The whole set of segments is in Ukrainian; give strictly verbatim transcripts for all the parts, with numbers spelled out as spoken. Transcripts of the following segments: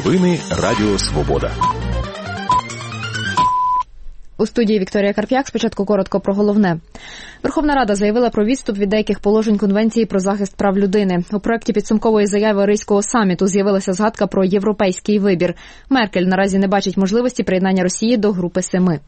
Новини Радіо Свобода. У студії Вікторія Карп'як. Спочатку коротко про головне. Верховна Рада заявила про відступ від деяких положень Конвенції про захист прав людини. У проєкті підсумкової заяви Ризького саміту з'явилася згадка про європейський вибір. Меркель наразі не бачить можливості приєднання Росії до Групи Семи.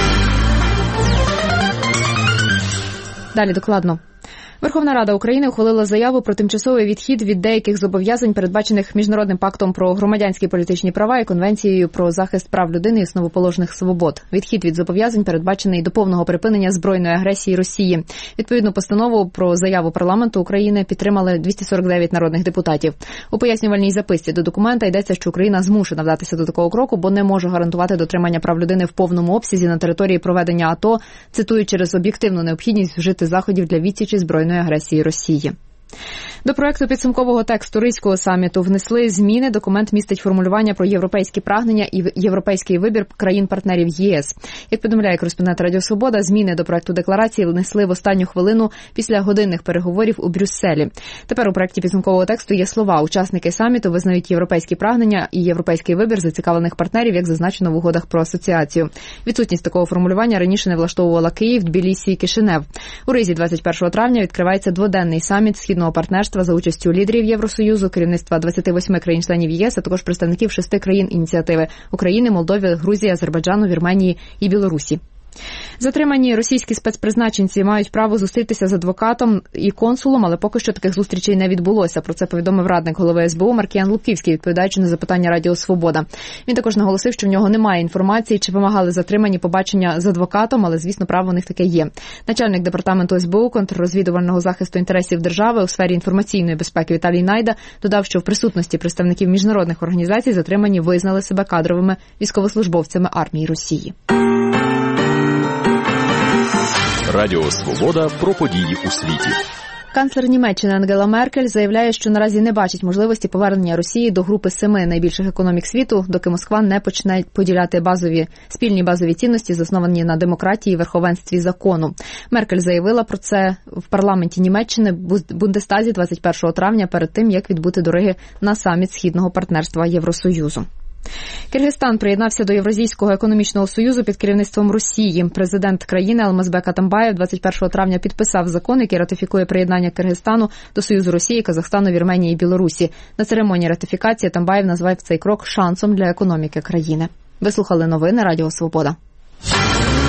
Далі докладно. Верховна Рада України ухвалила заяву про тимчасовий відхід від деяких зобов'язань, передбачених Міжнародним пактом про громадянські політичні права і Конвенцією про захист прав людини і основоположних свобод. Відхід від зобов'язань передбачений до повного припинення збройної агресії Росії. Відповідну постанову про заяву парламенту України підтримали двісті сорок дев'ять народних депутатів. У пояснювальній записці до документа йдеться, що Україна змушена вдатися до такого кроку, бо не може гарантувати дотримання прав людини в повному обсязі на території проведення АТО, цитую, через об'єктивну необхідність вжити заходів для відсічі збройної агресії Росії. До проекту підсумкового тексту Ризького саміту внесли зміни. Документ містить формулювання про європейські прагнення і європейський вибір країн-партнерів ЄС. Як повідомляє кореспондент Радіо Свобода, зміни до проекту декларації внесли в останню хвилину після годинних переговорів у Брюсселі. Тепер у проекті підсумкового тексту є слова: учасники саміту визнають європейські прагнення і європейський вибір зацікавлених партнерів, як зазначено в угодах про асоціацію. Відсутність такого формулювання раніше не влаштовувала Київ, Тбілісі і Кишинев. У Ризі двадцять першого травня відкривається дводенний саміт Східного партнерства за участю лідерів Євросоюзу, керівництва двадцяти восьми країн-членів ЄС, а також представників шести країн ініціативи – України, Молдови, Грузії, Азербайджану, Вірменії і Білорусі. Затримані російські спецпризначенці мають право зустрітися з адвокатом і консулом, але поки що таких зустрічей не відбулося. Про це повідомив радник голови ес бе у Маркіян Лубківський, відповідаючи на запитання Радіо Свобода. Він також наголосив, що в нього немає інформації, чи вимагали затримані побачення з адвокатом, але, звісно, право у них таке є. Начальник департаменту ес бе у контррозвідувального захисту інтересів держави у сфері інформаційної безпеки Віталій Найда додав, що в присутності представників міжнародних організацій затримані визнали себе кадровими військовослужбовцями армії Росії. Радіо Свобода про події у світі. Канцлер Німеччини Ангела Меркель заявляє, що наразі не бачить можливості повернення Росії до групи семи найбільших економік світу, доки Москва не почне поділяти базові спільні базові цінності, засновані на демократії і верховенстві закону. Меркель заявила про це в парламенті Німеччини в Бундестазі двадцять першого травня перед тим, як відбути до Риги на саміт Східного партнерства Євросоюзу. Киргизстан приєднався до Євразійського економічного союзу під керівництвом Росії. Президент країни Алмазбек Атамбаєв двадцять першого травня підписав закон, який ратифікує приєднання Киргизстану до Союзу Росії, Казахстану, Вірменії і Білорусі. На церемонії ратифікації Атамбаєв назвав цей крок шансом для економіки країни. Ви слухали новини Радіо Свобода.